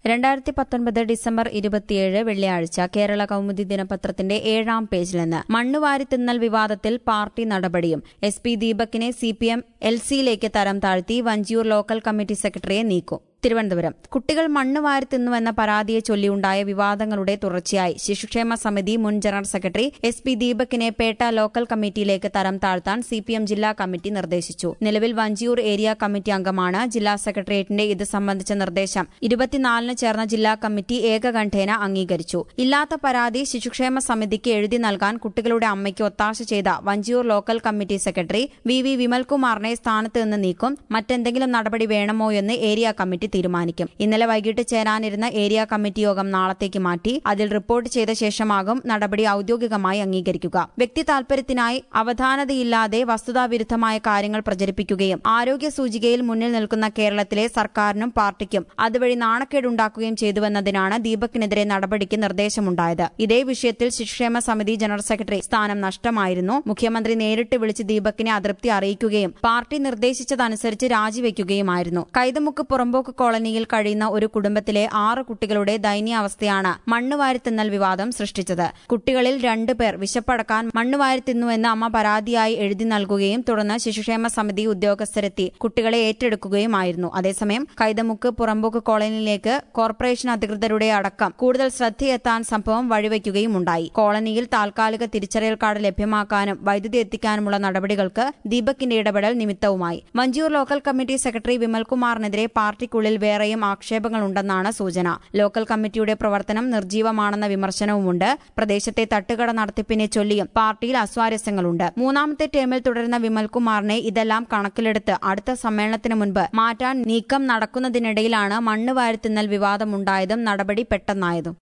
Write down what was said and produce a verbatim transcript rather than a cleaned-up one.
രണ്ടായിരത്തി പത്തൊൻപത് ഡിസംബർ ഇരുപത്തിയേഴ് വെള്ളിയാഴ്ച കേരള കൗമുദി ദിനപത്രത്തിന്റെ ഏഴാം പേജിൽ നിന്ന് മണ്ണുവാരി തിന്നൽ വിവാദത്തിൽ പാർട്ടി നടപടിയും എസ് പി ദീപകിനെ സി പി എം എൽ സിയിലേക്ക് തരം താഴ്ത്തി വഞ്ചിയൂർ ലോക്കൽ കമ്മിറ്റി സെക്രട്ടറിയെ നീക്കും. തിരുവനന്തപുരം കുട്ടികൾ മണ്ണ് വാരി തിന്നുവെന്ന പരാതിയെ ചൊല്ലിയുണ്ടായ വിവാദങ്ങളുടെ തുടർച്ചയായി ശിശുക്ഷേമ സമിതി മുൻ ജനറൽ സെക്രട്ടറി എസ് പി ദീപകിനെ പേട്ട ലോക്കൽ കമ്മിറ്റിയിലേക്ക് തരം താഴ്ത്താൻ സി പി എം ജില്ലാ കമ്മിറ്റി നിർദ്ദേശിച്ചു. നിലവിൽ വഞ്ചിയൂർ ഏരിയ കമ്മിറ്റി അംഗമാണ്. ജില്ലാ സെക്രട്ടേറിയറ്റിന്റെ ഇത് സംബന്ധിച്ച നിർദ്ദേശം ഇരുപത്തിനാലിന് ചേർന്ന ജില്ലാ കമ്മിറ്റി ഏകകണ്ഠേന അംഗീകരിച്ചു. ഇല്ലാത്ത പരാതി ശിശുക്ഷേമ സമിതിക്ക് എഴുതി നൽകാൻ കുട്ടികളുടെ അമ്മയ്ക്ക് ഒത്താശ ചെയ്ത Vanchiyoor local committee secretary V V വിമൽകുമാറിനെ സ്ഥാനത്ത് നിന്ന് നീക്കും. മറ്റെന്തെങ്കിലും നടപടി വേണമോയെന്ന് ഏരിയ കമ്മിറ്റി തീരുമാനിക്കും. ഇന്നലെ വൈകിട്ട് ചേരാനിരുന്ന ഏരിയ കമ്മിറ്റി യോഗം നാളത്തേക്ക് മാറ്റി. അതിൽ റിപ്പോർട്ട് ചെയ്ത ശേഷമാകും നടപടി ഔദ്യോഗികമായി അംഗീകരിക്കുക. വ്യക്തി താൽപര്യത്തിനായി അവധാനതയില്ലാതെ വസ്തുതാവിരുദ്ധമായ കാര്യങ്ങൾ പ്രചരിപ്പിക്കുകയും ആരോഗ്യ സൂചികയിൽ മുന്നിൽ നിൽക്കുന്ന കേരളത്തിലെ സർക്കാരിനും പാർട്ടിക്കും അതുവഴി നാണക്കേടുണ്ടാക്കുകയും ചെയ്തുവെന്നതിനാണ് ദീപകിനെതിരെ നടപടിക്ക് നിർദ്ദേശമുണ്ടായത്. ഇതേ വിഷയത്തിൽ ശിശുക്ഷേമ സമിതി ജനറൽ സെക്രട്ടറി സ്ഥാനം നഷ്ടമായിരുന്നു. മുഖ്യമന്ത്രി നേരിട്ട് വിളിച്ച് ദീപകിനെ അതൃപ്തി അറിയിക്കുകയും പാർട്ടി നിർദ്ദേശിച്ചതനുസരിച്ച് രാജിവെക്കുകയുമായിരുന്നു. കൈതമുക്ക് പുറമ്പോക്ക് കോളനിയിൽ കഴിയുന്ന ഒരു കുടുംബത്തിലെ ആറ് കുട്ടികളുടെ ദയനീയാവസ്ഥയാണ് മണ്ണുവാരി തിന്നൽ വിവാദം സൃഷ്ടിച്ചത്. കുട്ടികളിൽ രണ്ടുപേർ വിശപ്പടക്കാൻ മണ്ണുവാരി തിന്നുവെന്ന് അമ്മ പരാതിയായി എഴുതി നൽകുകയും തുടർന്ന് ശിശുക്ഷേമ സമിതി ഉദ്യോഗസ്ഥരെത്തി കുട്ടികളെ ഏറ്റെടുക്കുകയുമായിരുന്നു. അതേസമയം കൈതമുക്ക് പുറമ്പോക്ക് കോളനിയിലേക്ക് കോർപ്പറേഷൻ അധികൃതരുടെ അടക്കം കൂടുതൽ ശ്രദ്ധയെത്താൻ സംഭവം വഴിവെക്കുകയുമുണ്ടായി. കോളനിയിൽ താൽക്കാലിക തിരിച്ചറിയൽ കാർഡ് ലഭ്യമാക്കാനും വൈദ്യുതി എത്തിക്കാനുമുള്ള നടപടികൾക്ക് ദീപകിന്റെ ഇടപെടൽ നിമിത്തവുമായി. വഞ്ചിയൂർ ലോക്കൽ കമ്മിറ്റി സെക്രട്ടറി വിമൽകുമാറിനെതിരെ പാർട്ടിക്കുള്ളിൽ വേറെയും ആക്ഷേപങ്ങളുണ്ടെന്നാണ് സൂചന. ലോക്കൽ കമ്മിറ്റിയുടെ പ്രവർത്തനം നിർജീവമാണെന്ന വിമർശനവുമുണ്ട്. പ്രദേശത്തെ തട്ടുകട നടത്തിപ്പിനെ ചൊല്ലിയും പാർട്ടിയിൽ അസ്വാരസ്യങ്ങളുണ്ട്. മൂന്നാമത്തെ ടേമിൽ തുടരുന്ന വിമൽകുമാറിനെ ഇതെല്ലാം കണക്കിലെടുത്ത് അടുത്ത സമ്മേളനത്തിന് മുൻപ് മാറ്റാൻ നീക്കം നടക്കുന്നതിനിടയിലാണ് മണ്ണ് വാരിത്തിന്നൽ വിവാദമുണ്ടായതും നടപടി പെട്ടെന്നായതും.